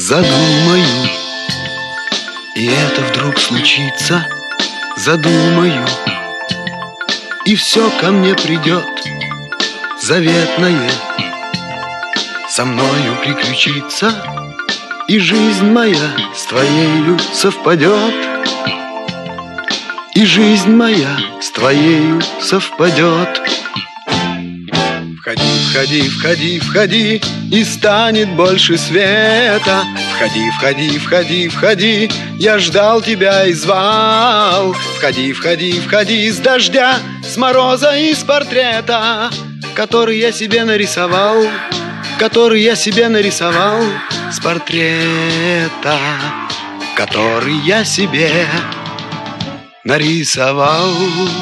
Задумаю, и это вдруг случится. Задумаю, и все ко мне придет заветное, со мною приключится, и жизнь моя с твоею совпадет, и жизнь моя с твоею совпадет. Входи, входи, входи, входи, и станет больше света. Входи, входи, входи, входи, я ждал тебя и звал. Входи, входи, входи, с дождя, с мороза и с портрета, который я себе нарисовал, который я себе нарисовал, с портрета, который я себе нарисовал.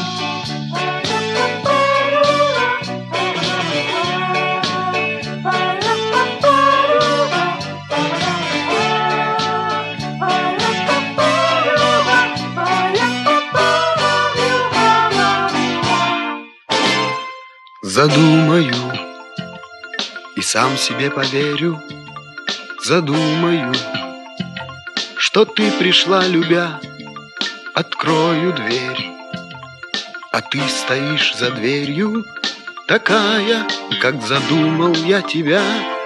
Задумаю, и сам себе поверю. Задумаю, что ты пришла, любя. Открою дверь, а ты стоишь за дверью, такая, как задумал я тебя,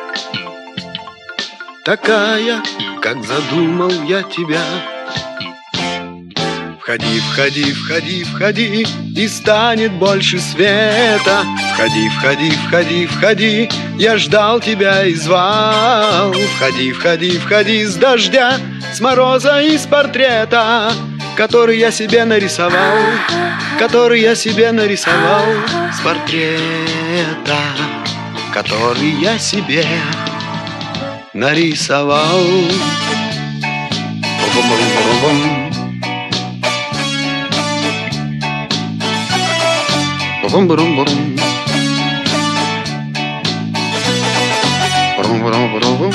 такая, как задумал я тебя. Входи, входи, входи, входи, и станет больше света. Входи, входи, входи, входи, я ждал тебя и звал. Входи, входи, входи, с дождя, с мороза и с портрета, который я себе нарисовал, который я себе нарисовал, с портрета, который я себе нарисовал. Бум-бум-бум. Бум-бум-бум.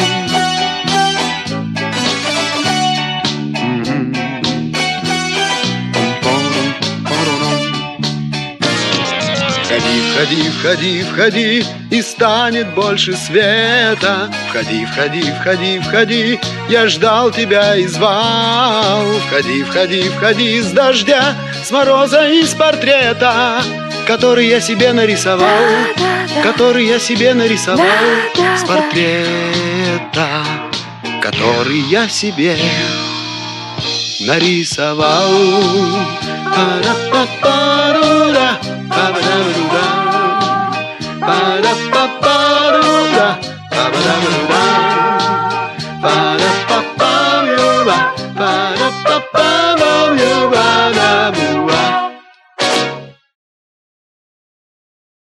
Входи, входи, входи, входи, и станет больше света. Входи, входи, входи, входи, я ждал тебя и звал. Входи, входи, входи, с дождя, с мороза и с портрета, который я себе нарисовал, который я себе нарисовал, с портрета, который я себе нарисовал. Па-ра-па-па-ру-ра, па-ра-ра-ру-ра, па-ра-па-па-ру-ра, па-ра-ра-ру-ра, па-ра-па-па-ру-ра, па-ра-па-па.